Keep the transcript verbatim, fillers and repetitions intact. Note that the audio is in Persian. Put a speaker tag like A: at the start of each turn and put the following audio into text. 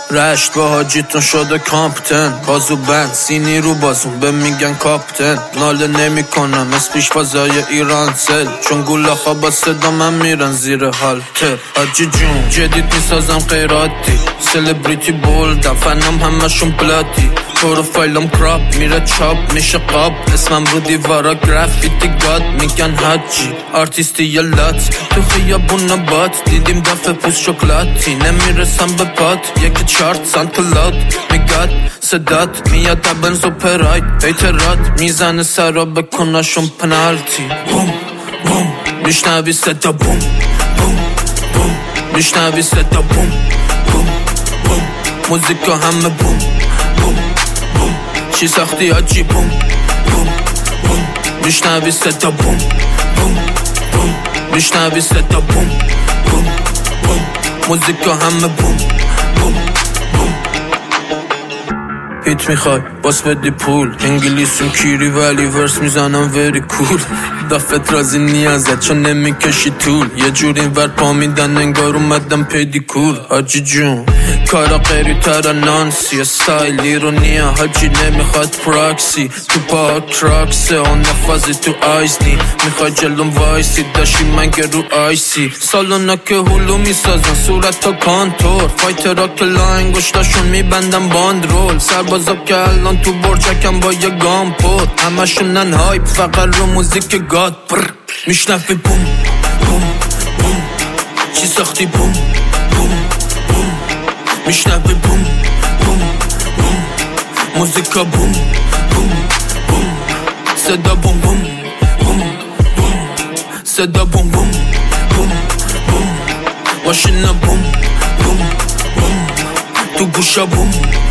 A: رشت با حاجیتون شده کامپتن، کازو بند سینی رو بازون به میگن کاپتن. ناله نمی کنم از پیش فضای ایران سل، چون گوله خواب با صدا من میرن زیر هالتر. حاجی جون جدید میسازم غیراتی، سلبریتی بولدم فنم همشون بلاتی. پروفایلم کراپ میره چاپ میشه قاب، اسمم رو دیوارا گرافیتی گاد میگن حاجی. آرتیستی یا لات تو خیابون نبات، دیدیم دفعه پوست شکلاتی نمیرسم به پات. یکی چارت سانتلات میگاد صدات میاد بنز و پراید بیترات میزنه سرا بکناشون پنالتی. بوم بوم میشنوی صدا بوم بوم بوم، میشنوی صدا بوم بوم بوم، موزیکا همه بوم بوم بوم، چی ساختی آجی بوم بوم بوم، میشنوی صدا بوم بوم بوم، میشنوی صدا بوم بوم بوم، موزیکا همه بوم بوم بوم. هیت میخوای باس بدی پول، انگلیسیم کیری ولی ورس میزنم وری کول. دفت رازی نیازت چون نمیکشی طول، یه جور این ور پا میدن انگار اومدم پیدی کول. حاجی جون کارا غیری تر نانسی، استایلی رو نیه حاجی نمیخواد پراکسی. تو پا کراکسه اون نفازی تو آیز نی، میخوای جلوم وایسی داشی من که رو آیسی. سالونا که هلو میسازن صورت تا کانتور، فایترا که لاین گشتاشون میبندن باند رول. سربازا که الان تو برجکم با یه گام پر، همشونن هایپ فقط رو موزیک گاد. میشنفی بوم بوم بوم، چی ساختی بوم بوم بوم، میشنفی بوم بوم بوم، موزیکا بوم بوم بوم، صدا بوم بوم بوم بوم، صدا بوم بوم بوم بوم، ماشینا بوم بوم بوم، تو گوشا بوم